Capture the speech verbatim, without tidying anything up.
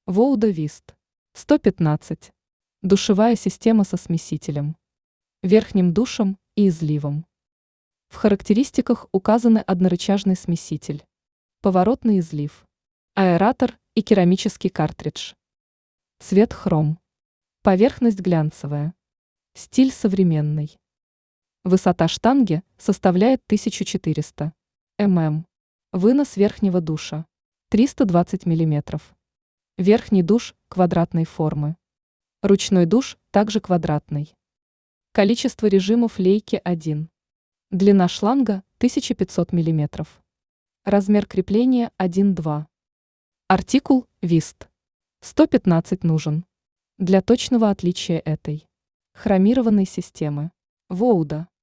Воуда Вист. сто пятнадцать. Душевая система со смесителем, верхним душем и изливом. В характеристиках указаны однорычажный смеситель, поворотный излив, аэратор и керамический картридж. Цвет хром. Поверхность глянцевая. Стиль современный. Высота штанги составляет тысяча четыреста миллиметров. Вынос верхнего душа триста двадцать миллиметров. Верхний душ квадратной формы. Ручной душ также квадратный. Количество режимов лейки один. Длина шланга тысяча пятьсот миллиметров. Размер крепления один-два. Артикул Вист. сто пятнадцать нужен для точного отличия этой хромированной системы. Воуда.